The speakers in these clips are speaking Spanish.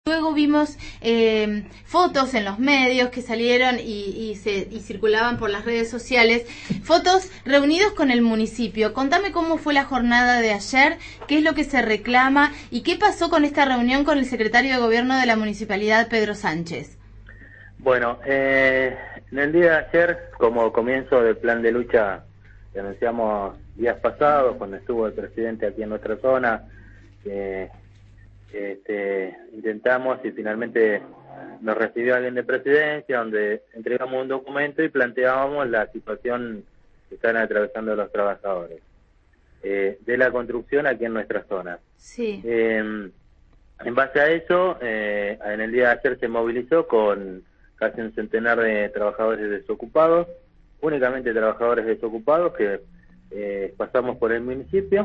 Luego vimos fotos en los medios que salieron y circulaban por las redes sociales, fotos reunidos con el municipio. Contame cómo fue la jornada de ayer, qué es lo que se reclama y qué pasó con esta reunión con el secretario de Gobierno de la Municipalidad, Pedro Sánchez. Bueno, en el día de ayer, como comienzo del plan de lucha que anunciamos días pasados, cuando estuvo el presidente aquí en nuestra zona, intentamos y finalmente nos recibió alguien de presidencia, donde entregamos un documento y planteábamos la situación que están atravesando los trabajadores de la construcción aquí en nuestra zona. Sí. En base a eso, en el día de ayer se movilizó con casi un centenar de trabajadores desocupados, únicamente trabajadores desocupados que pasamos por el municipio,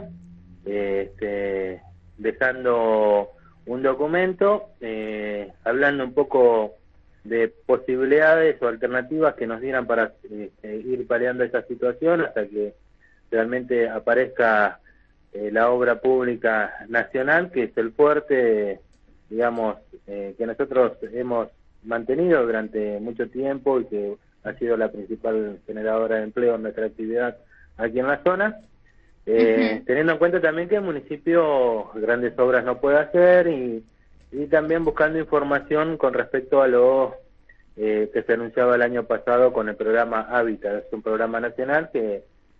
dejando un documento, hablando un poco de posibilidades o alternativas que nos dieran para ir paliando esta situación hasta que realmente aparezca la obra pública nacional, que es el fuerte, digamos, que nosotros hemos mantenido durante mucho tiempo y que ha sido la principal generadora de empleo en nuestra actividad aquí en la zona. Teniendo en cuenta también que el municipio grandes obras no puede hacer y también buscando información con respecto a lo que se anunciaba el año pasado con el programa Hábitat. Es un programa nacional que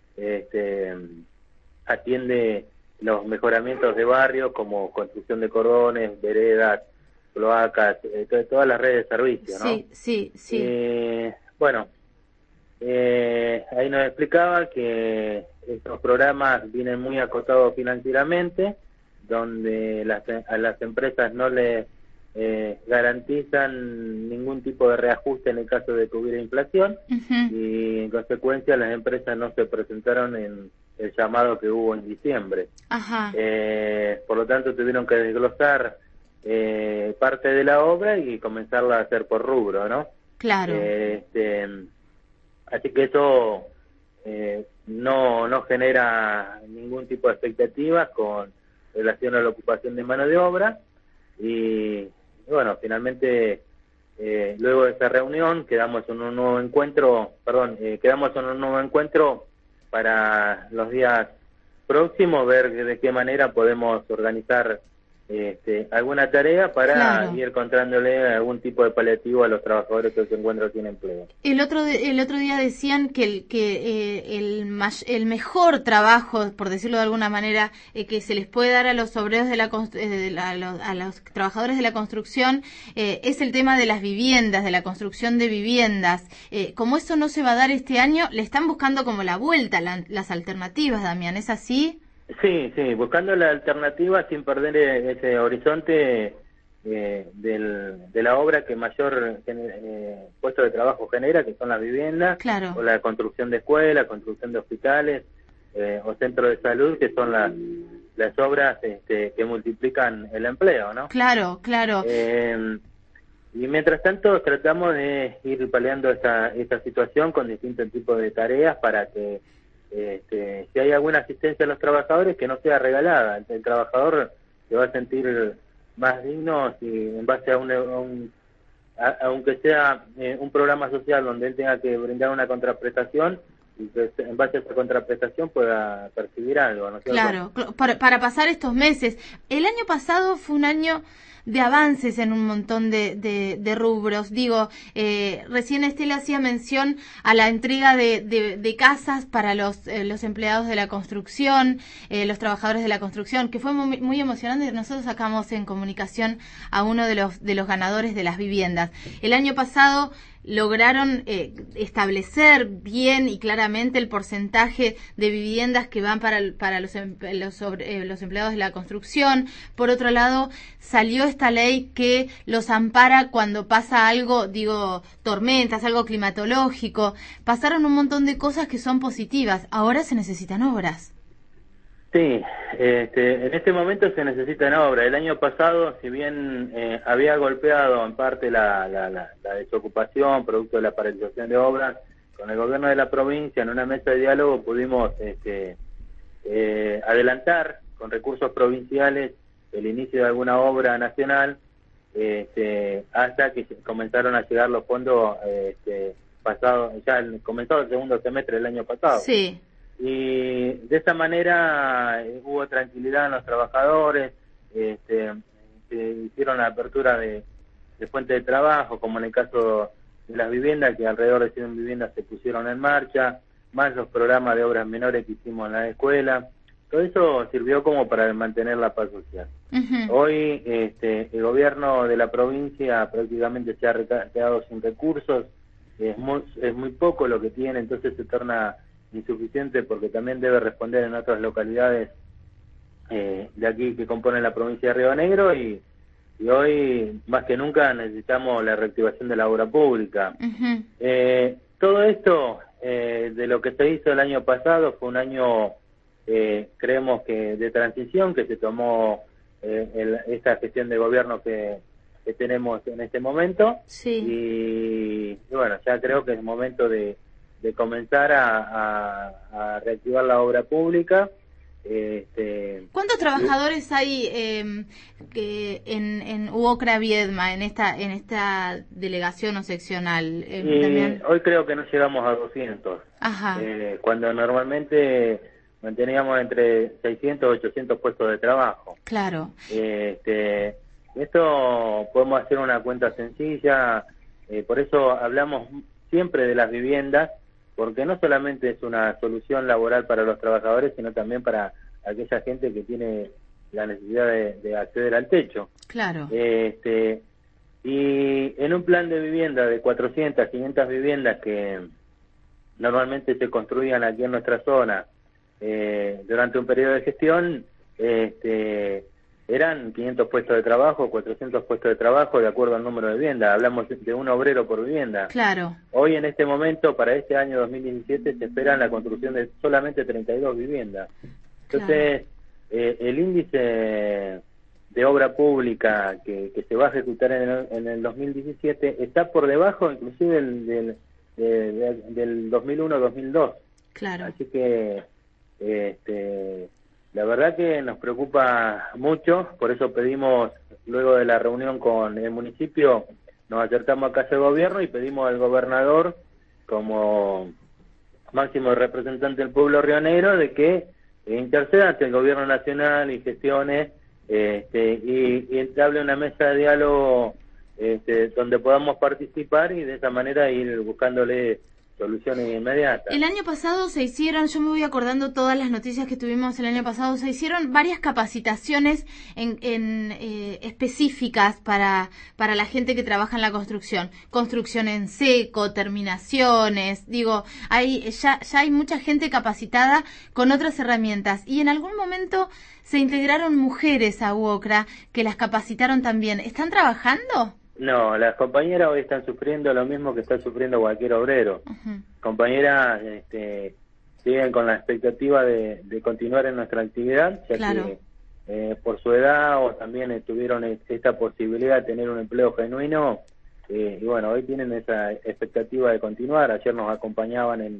atiende los mejoramientos de barrios como construcción de cordones, veredas, cloacas, todas las redes de servicio, ¿no? Sí. Bueno, ahí nos explicaba que estos programas vienen muy acotados financieramente, donde a las empresas no les garantizan ningún tipo de reajuste en el caso de que hubiera inflación, y en consecuencia las empresas no se presentaron en el llamado que hubo en diciembre. Por lo tanto tuvieron que desglosar parte de la obra y comenzarla a hacer por rubro, ¿no? Claro. Así que eso no genera ningún tipo de expectativas con relación a la ocupación de mano de obra y bueno, finalmente luego de esa reunión quedamos en un nuevo encuentro para los días próximos, ver de qué manera podemos organizar alguna tarea para ir encontrándole algún tipo de paliativo a los trabajadores que se encuentran sin empleo. El otro día decían que el mejor trabajo, por decirlo de alguna manera, que se les puede dar a los obreros a los trabajadores de la construcción es el tema de las viviendas, de la construcción de viviendas. Como eso no se va a dar este año, le están buscando como la vuelta, las alternativas, Damián, ¿es así? Sí, buscando la alternativa sin perder ese horizonte de la obra que mayor puesto de trabajo genera, que son las viviendas, o la construcción de escuelas, construcción de hospitales o centros de salud, que son las obras que multiplican el empleo, ¿no? Claro. Y mientras tanto tratamos de ir paliando esta situación con distintos tipos de tareas para que si hay alguna asistencia a los trabajadores que no sea regalada. El trabajador se va a sentir más digno si en base aunque sea un programa social donde él tenga que brindar una contraprestación, y que en base a esa contraprestación pueda percibir algo, ¿no es cierto? Claro, para pasar estos meses. El año pasado fue un año de avances en un montón de rubros. Digo, recién Estela hacía mención a la entrega de casas para los empleados de la construcción, los trabajadores de la construcción, que fue muy emocionante. Nosotros sacamos en comunicación a uno de los ganadores de las viviendas. El año pasado lograron establecer bien y claramente el porcentaje de viviendas que van para los empleados de la construcción. Por otro lado, salió esta ley que los ampara cuando pasa algo, tormentas, algo climatológico. Pasaron un montón de cosas que son positivas. Ahora se necesitan obras. Sí, en este momento se necesitan obras. El año pasado, si bien había golpeado en parte la desocupación producto de la paralización de obras, con el gobierno de la provincia en una mesa de diálogo pudimos adelantar con recursos provinciales el inicio de alguna obra nacional hasta que comenzaron a llegar los fondos pasado, ya comenzó el segundo semestre del año pasado. Sí. Y de esa manera hubo tranquilidad en los trabajadores, se hicieron la apertura de fuentes de trabajo, como en el caso de las viviendas, que alrededor de 100 viviendas se pusieron en marcha, más los programas de obras menores que hicimos en la escuela. Todo eso sirvió como para mantener la paz social. Hoy el gobierno de la provincia prácticamente se ha quedado sin recursos, es muy poco lo que tiene, entonces se torna insuficiente porque también debe responder en otras localidades de aquí que componen la provincia de Río Negro, y hoy más que nunca necesitamos la reactivación de la obra pública. Todo esto de lo que se hizo el año pasado fue un año, creemos que de transición, que se tomó esta gestión de gobierno que tenemos en este momento. Sí. Y bueno, ya creo que es momento de comenzar a reactivar la obra pública. ¿Cuántos trabajadores hay que en UOCRA Viedma, en esta delegación o seccional? Hoy creo que no llegamos a 200. Ajá. Cuando normalmente manteníamos entre 600 y 800 puestos de trabajo. Claro. Esto podemos hacer una cuenta sencilla, por eso hablamos siempre de las viviendas, porque no solamente es una solución laboral para los trabajadores, sino también para aquella gente que tiene la necesidad de acceder al techo. Claro. Y en un plan de vivienda de 400, 500 viviendas que normalmente se construían aquí en nuestra zona durante un periodo de gestión, eran 500 puestos de trabajo, 400 puestos de trabajo de acuerdo al número de viviendas. Hablamos de un obrero por vivienda. Claro. Hoy en este momento, para este año 2017, se espera la construcción de solamente 32 viviendas. Entonces, el índice de obra pública que se va a ejecutar en el 2017 está por debajo inclusive del 2001-2002. Claro. Así que la verdad que nos preocupa mucho, por eso pedimos, luego de la reunión con el municipio, nos acercamos a Casa de Gobierno y pedimos al gobernador, como máximo representante del pueblo rionegro, de que interceda ante el gobierno nacional y gestione y entablé una mesa de diálogo donde podamos participar y de esa manera ir buscándole soluciones inmediatas. El año pasado se hicieron, yo me voy acordando todas las noticias que tuvimos el año pasado, se hicieron varias capacitaciones específicas para la gente que trabaja en la construcción en seco, terminaciones, digo, ya hay mucha gente capacitada con otras herramientas, y en algún momento se integraron mujeres a UOCRA que las capacitaron también. ¿Están trabajando? No, las compañeras hoy están sufriendo lo mismo que está sufriendo cualquier obrero. Compañeras siguen con la expectativa de continuar en nuestra actividad, ya claro. que por su edad o también tuvieron esta posibilidad de tener un empleo genuino, y bueno, hoy tienen esa expectativa de continuar. Ayer nos acompañaban en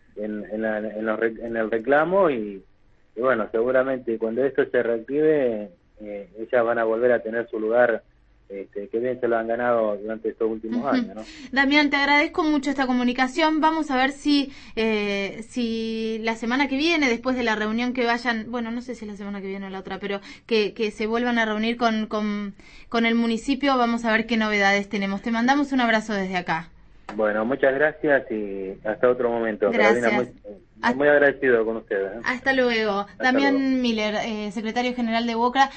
el reclamo y bueno, seguramente cuando esto se reactive, ellas van a volver a tener su lugar, que bien se lo han ganado durante estos últimos años, ¿no? Damián, te agradezco mucho esta comunicación. Vamos a ver si la semana que viene, después de la reunión que vayan, bueno, no sé si la semana que viene o la otra, pero que se vuelvan a reunir con el municipio, vamos a ver qué novedades tenemos. Te mandamos un abrazo desde acá. Bueno, muchas gracias y hasta otro momento. Gracias. Carolina, muy agradecido con ustedes. Hasta luego. Damián Miller, secretario general de UOCRA.